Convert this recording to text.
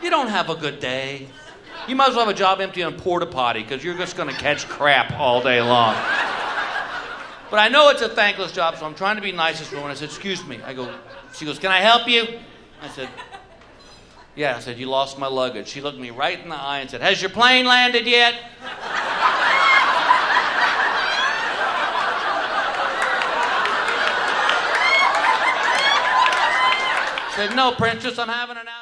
You don't have a good day. You might as well have a job emptying a porta potty because you're just going to catch crap all day long. But I know it's a thankless job, so I'm trying to be nice to this woman. I said, excuse me. She goes, can I help you? I said, yeah. I said, you lost my luggage. She looked me right in the eye and said, has your plane landed yet? I said, no, princess, I'm having an hour.